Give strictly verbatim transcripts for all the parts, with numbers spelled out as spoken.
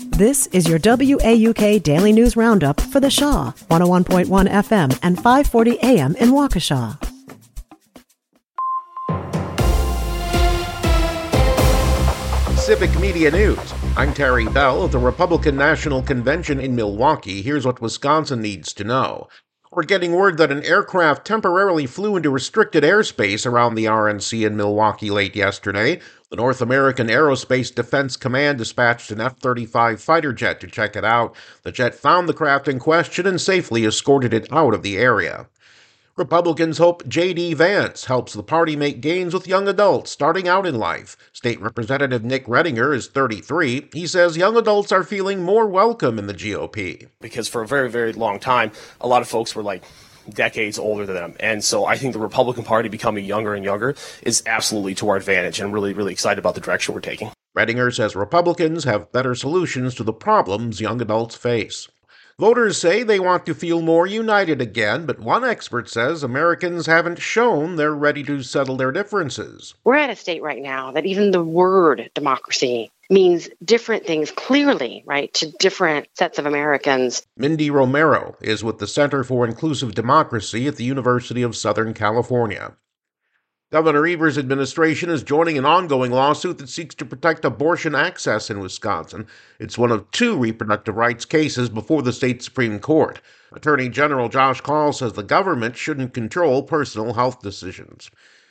This is your W A U K Daily News Roundup for the Shaw, one oh one point one F M and five forty A M in Waukesha. Civic Media News. I'm Terry Bell of the Republican National Convention in Milwaukee. Here's what Wisconsin needs to know. We're getting word that an aircraft temporarily flew into restricted airspace around the R N C in Milwaukee late yesterday. The North American Aerospace Defense Command dispatched an F thirty-five fighter jet to check it out. The jet found the craft in question and safely escorted it out of the area. Republicans hope J D. Vance helps the party make gains with young adults starting out in life. State Representative Nick Rettinger is thirty-three. He says young adults are feeling more welcome in the G O P. Because for a very, very long time, a lot of folks were like decades older than them. And so I think the Republican Party becoming younger and younger is absolutely to our advantage. And I'm really, really excited about the direction we're taking. Rettinger says Republicans have better solutions to the problems young adults face. Voters say they want to feel more united again, but one expert says Americans haven't shown they're ready to settle their differences. We're at a state right now that even the word democracy means different things clearly, right, to different sets of Americans. Mindy Romero is with the Center for Inclusive Democracy at the University of Southern California. Governor Evers' administration is joining an ongoing lawsuit that seeks to protect abortion access in Wisconsin. It's one of two reproductive rights cases before the state Supreme Court. Attorney General Josh Kaul says the government shouldn't control personal health decisions.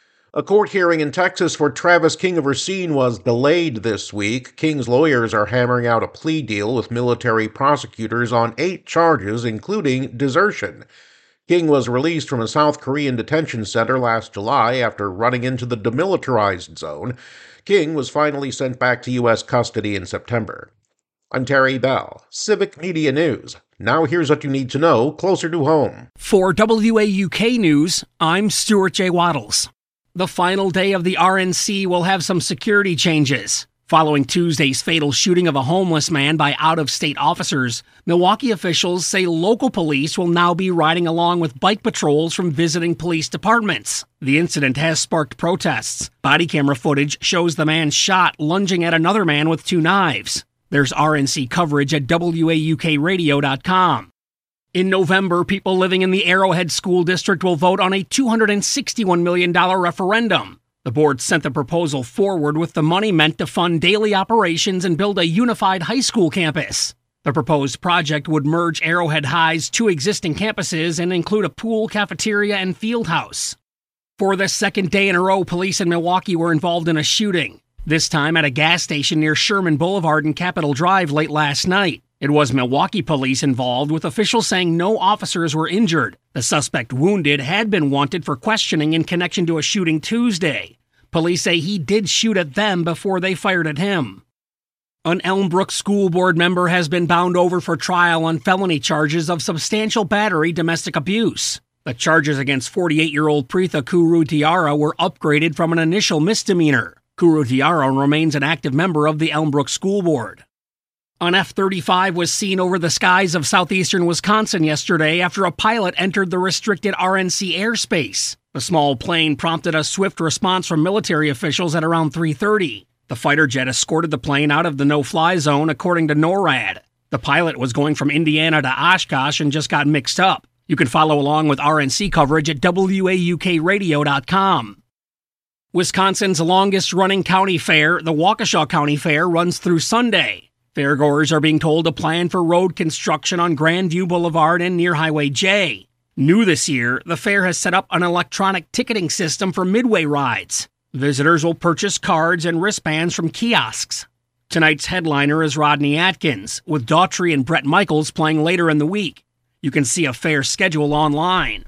A court hearing in Texas for Travis King of Racine was delayed this week. King's lawyers are hammering out a plea deal with military prosecutors on eight charges, including desertion. King was released from a South Korean detention center last July after running into the demilitarized zone. King was finally sent back to U S custody in September. I'm Terry Bell, Civic Media News. Now here's what you need to know closer to home. For W A U K News, I'm Stuart J. Waddles. The final day of the R N C will have some security changes. Following Tuesday's fatal shooting of a homeless man by out-of-state officers, Milwaukee officials say local police will now be riding along with bike patrols from visiting police departments. The incident has sparked protests. Body camera footage shows the man shot lunging at another man with two knives. There's R N C coverage at W A U K radio dot com. In November, people living in the Arrowhead School District will vote on a two hundred sixty-one million dollars referendum. The board sent the proposal forward with the money meant to fund daily operations and build a unified high school campus. The proposed project would merge Arrowhead High's two existing campuses and include a pool, cafeteria, and field house. For the second day in a row, police in Milwaukee were involved in a shooting, this time at a gas station near Sherman Boulevard and Capitol Drive late last night. It was Milwaukee police involved, with officials saying no officers were injured. The suspect wounded had been wanted for questioning in connection to a shooting Tuesday. Police say he did shoot at them before they fired at him. An Elmbrook School Board member has been bound over for trial on felony charges of substantial battery domestic abuse. The charges against forty-eight-year-old Preetha Kurutiara were upgraded from an initial misdemeanor. Kurutiara remains an active member of the Elmbrook School Board. An F thirty-five was seen over the skies of southeastern Wisconsin yesterday after a pilot entered the restricted R N C airspace. The small plane prompted a swift response from military officials at around three thirty. The fighter jet escorted the plane out of the no-fly zone, according to NORAD. The pilot was going from Indiana to Oshkosh and just got mixed up. You can follow along with R N C coverage at W A U K radio dot com. Wisconsin's longest-running county fair, the Waukesha County Fair, runs through Sunday. Fairgoers are being told to plan for road construction on Grandview Boulevard and near Highway J. New this year, the fair has set up an electronic ticketing system for midway rides. Visitors will purchase cards and wristbands from kiosks. Tonight's headliner is Rodney Atkins, with Daughtry and Bret Michaels playing later in the week. You can see a fair schedule online.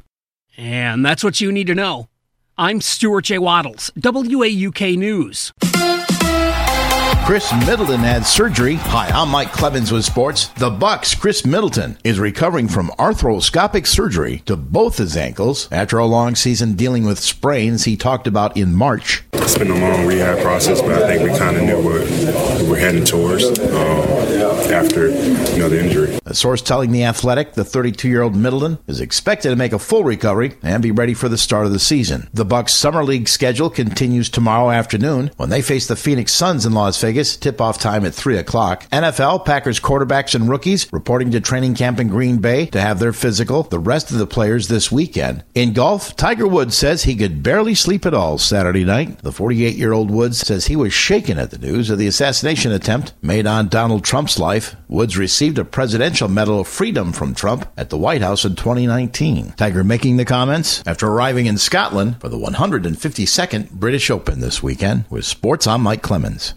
And that's what you need to know. I'm Stuart J. Waddles, W A U K News. Chris Middleton had surgery. Hi, I'm Mike Clevens with sports. The Bucks' Chris Middleton is recovering from arthroscopic surgery to both his ankles after a long season dealing with sprains he talked about in March. It's been a long rehab process, but I think we kind of knew what we're heading towards um, after you know the injury. A source telling The Athletic the thirty-two-year-old Middleton is expected to make a full recovery and be ready for the start of the season. The Bucks' Summer League schedule continues tomorrow afternoon when they face the Phoenix Suns in Las Vegas. Tip-off time at three o'clock. N F L, Packers quarterbacks and rookies reporting to training camp in Green Bay to have their physical. The rest of the players this weekend. In golf, Tiger Woods says he could barely sleep at all Saturday night. The forty-eight-year-old Woods says he was shaken at the news of the assassination attempt made on Donald Trump's life. Woods received a Presidential Medal of Freedom from Trump at the White House in twenty nineteen. Tiger making the comments after arriving in Scotland for the one hundred fifty-second British Open this weekend. With sports, I'm Mike Clemens.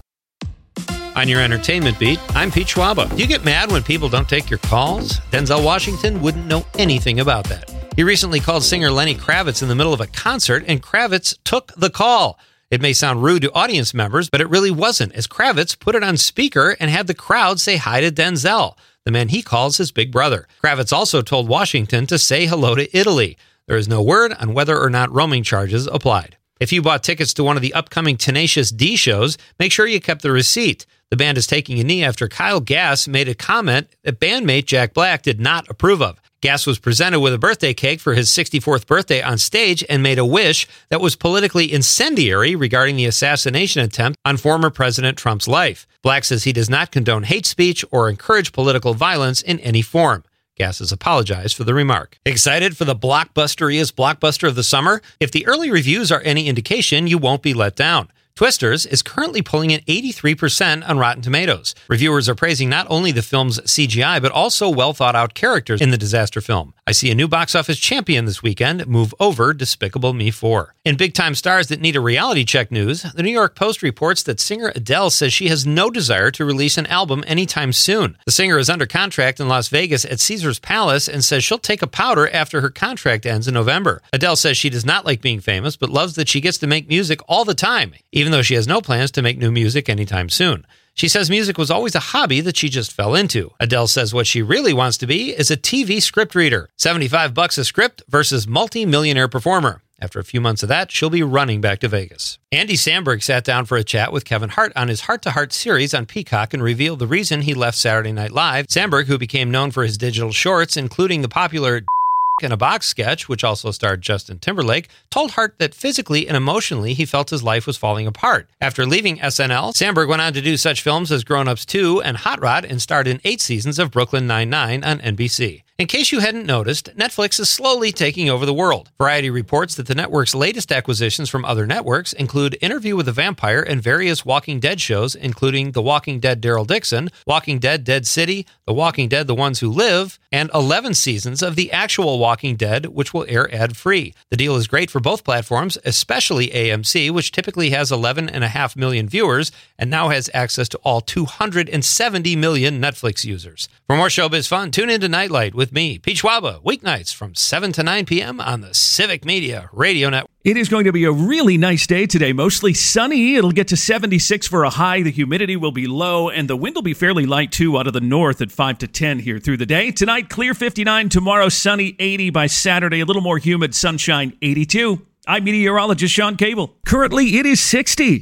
On your entertainment beat, I'm Pete Schwaba. Do you get mad when people don't take your calls? Denzel Washington wouldn't know anything about that. He recently called singer Lenny Kravitz in the middle of a concert, and Kravitz took the call. It may sound rude to audience members, but it really wasn't, as Kravitz put it on speaker and had the crowd say hi to Denzel, the man he calls his big brother. Kravitz also told Washington to say hello to Italy. There is no word on whether or not roaming charges applied. If you bought tickets to one of the upcoming Tenacious D shows, make sure you kept the receipt. The band is taking a knee after Kyle Gass made a comment that bandmate Jack Black did not approve of. Gass was presented with a birthday cake for his sixty-fourth birthday on stage and made a wish that was politically incendiary regarding the assassination attempt on former President Trump's life. Black says he does not condone hate speech or encourage political violence in any form. Gass has apologized for the remark. Excited for the blockbusteriest blockbuster of the summer? If the early reviews are any indication, you won't be let down. Twisters is currently pulling in eighty-three percent on Rotten Tomatoes. Reviewers are praising not only the film's C G I, but also well-thought-out characters in the disaster film. I see a new box office champion this weekend move over Despicable Me four. In big-time stars that need a reality check news, the New York Post reports that singer Adele says she has no desire to release an album anytime soon. The singer is under contract in Las Vegas at Caesars Palace and says she'll take a powder after her contract ends in November. Adele says she does not like being famous, but loves that she gets to make music all the time, even though she has no plans to make new music anytime soon. She says music was always a hobby that she just fell into. Adele says what she really wants to be is a T V script reader. seventy-five bucks a script versus multi-millionaire performer. After a few months of that, she'll be running back to Vegas. Andy Samberg sat down for a chat with Kevin Hart on his Heart to Heart series on Peacock and revealed the reason he left Saturday Night Live. Samberg, who became known for his digital shorts, including the popular in a Box sketch, which also starred Justin Timberlake, told Hart that physically and emotionally he felt his life was falling apart. After leaving S N L, Samberg went on to do such films as Grown Ups two and Hot Rod and starred in eight seasons of Brooklyn Nine-Nine on N B C. In case you hadn't noticed, Netflix is slowly taking over the world. Variety reports that the network's latest acquisitions from other networks include Interview with a Vampire and various Walking Dead shows, including The Walking Dead Daryl Dixon, Walking Dead Dead City, The Walking Dead The Ones Who Live, and eleven seasons of the actual Walking Dead, which will air ad-free. The deal is great for both platforms, especially A M C, which typically has eleven point five million viewers and now has access to all two hundred seventy million Netflix users. For more showbiz fun, tune into Nightlight with me, Pete Schwaba, weeknights from seven to nine p.m. on the Civic Media Radio Network. It is going to be a really nice day today, mostly sunny. It'll get to seventy-six for a high. The humidity will be low, and the wind will be fairly light, too, out of the north at five to ten here through the day. Tonight, clear fifty-nine. Tomorrow, sunny eighty. By Saturday, a little more humid, sunshine eighty-two. I'm meteorologist Sean Cable. Currently, it is sixty.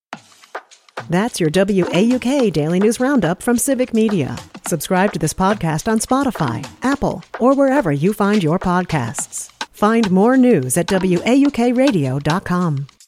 That's your W A U K Daily News Roundup from Civic Media. Subscribe to this podcast on Spotify, Apple, or wherever you find your podcasts. Find more news at W A U K radio dot com.